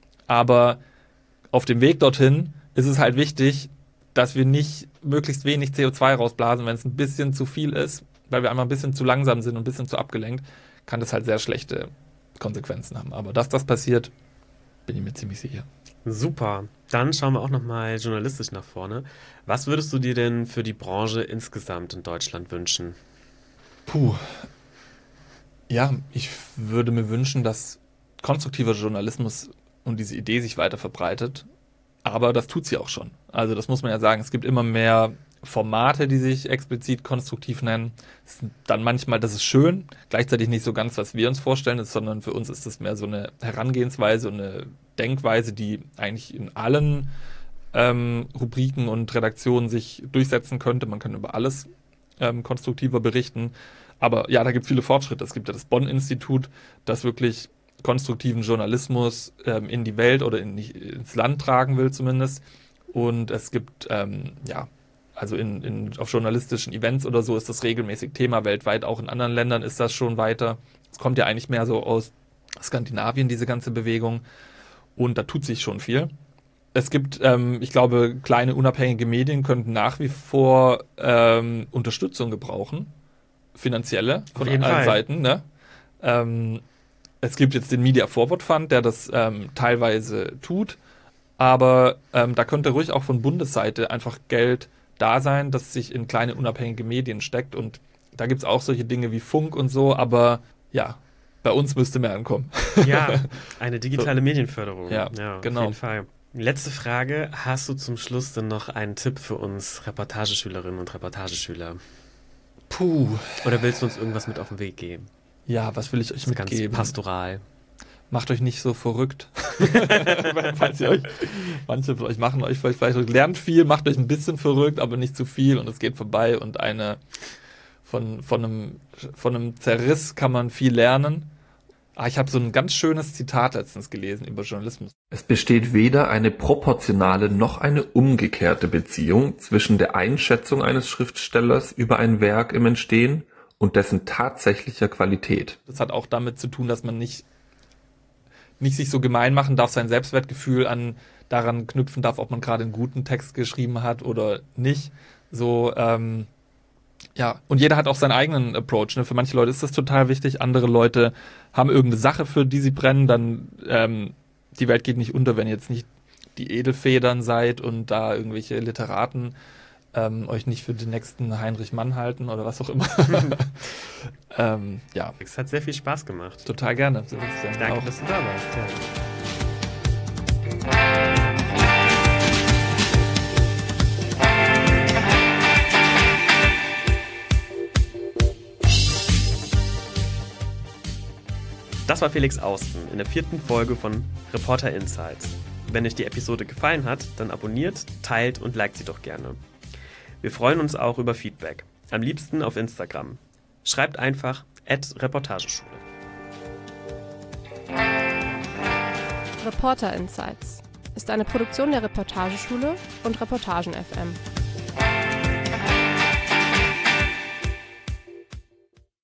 Aber auf dem Weg dorthin ist es halt wichtig, dass wir nicht möglichst wenig C O zwei rausblasen, wenn es ein bisschen zu viel ist, weil wir einmal ein bisschen zu langsam sind und ein bisschen zu abgelenkt, kann das halt sehr schlechte Konsequenzen haben. Aber dass das passiert, bin ich mir ziemlich sicher. Super. Dann schauen wir auch nochmal journalistisch nach vorne. Was würdest du dir denn für die Branche insgesamt in Deutschland wünschen? Puh. Ja, ich würde mir wünschen, dass konstruktiver Journalismus und diese Idee sich weiter verbreitet. Aber das tut sie auch schon. Also das muss man ja sagen. Es gibt immer mehr Formate, die sich explizit konstruktiv nennen. Das ist dann manchmal, das ist schön, gleichzeitig nicht so ganz, was wir uns vorstellen, sondern für uns ist das mehr so eine Herangehensweise und eine Denkweise, die eigentlich in allen ähm, Rubriken und Redaktionen sich durchsetzen könnte. Man kann über alles ähm, konstruktiver berichten. Aber ja, da gibt es viele Fortschritte. Es gibt ja das Bonn-Institut, das wirklich konstruktiven Journalismus ähm, in die Welt oder in, ins Land tragen will zumindest. Und es gibt, ähm, ja, also in, in, auf journalistischen Events oder so ist das regelmäßig Thema weltweit. Auch in anderen Ländern ist das schon weiter. Es kommt ja eigentlich mehr so aus Skandinavien, diese ganze Bewegung. Und da tut sich schon viel. Es gibt, ähm, ich glaube, kleine unabhängige Medien könnten nach wie vor ähm, Unterstützung gebrauchen. Finanzielle von allen Fall. Seiten. Ne? Ähm, es gibt jetzt den Media Forward Fund, der das ähm, teilweise tut. Aber ähm, da könnte ruhig auch von Bundesseite einfach Geld da sein, das sich in kleine unabhängige Medien steckt. Und da gibt es auch solche Dinge wie Funk und so. Aber ja, bei uns müsste mehr ankommen. Ja, eine digitale So. Medienförderung. Ja, ja, genau. Auf jeden Fall. Letzte Frage. Hast du zum Schluss denn noch einen Tipp für uns Reportageschülerinnen und Reportageschüler? Puh. Oder willst du uns irgendwas mit auf den Weg geben? Ja, was will ich euch So ganz mitgeben? pastoral. Macht euch nicht so verrückt. Falls ihr euch, manche von euch machen euch vielleicht, vielleicht lernt viel, macht euch ein bisschen verrückt, aber nicht zu viel und es geht vorbei und eine von, von, einem, von einem Zerriss kann man viel lernen. Ah, ich habe so ein ganz schönes Zitat letztens gelesen über Journalismus. Es besteht weder eine proportionale noch eine umgekehrte Beziehung zwischen der Einschätzung eines Schriftstellers über ein Werk im Entstehen und dessen tatsächlicher Qualität. Das hat auch damit zu tun, dass man nicht, nicht sich so gemein machen darf, sein Selbstwertgefühl an daran knüpfen darf, ob man gerade einen guten Text geschrieben hat oder nicht. So, ähm, ja, und jeder hat auch seinen eigenen Approach. Ne? Für manche Leute ist das total wichtig, andere Leute haben irgendeine Sache, für die sie brennen, dann ähm, die Welt geht nicht unter, wenn ihr jetzt nicht die Edelfedern seid und da irgendwelche Literaten ähm, euch nicht für den nächsten Heinrich Mann halten oder was auch immer. ähm, ja. Es hat sehr viel Spaß gemacht. Total gerne. Sebastian. Danke, auch. dass du da warst. Ja. Das war Felix Austen in der vierten Folge von Reporter Insights. Wenn euch die Episode gefallen hat, dann abonniert, teilt und liked sie doch gerne. Wir freuen uns auch über Feedback. Am liebsten auf Instagram. Schreibt einfach at Reportageschule. Reporter Insights ist eine Produktion der Reportageschule und Reportagen F M.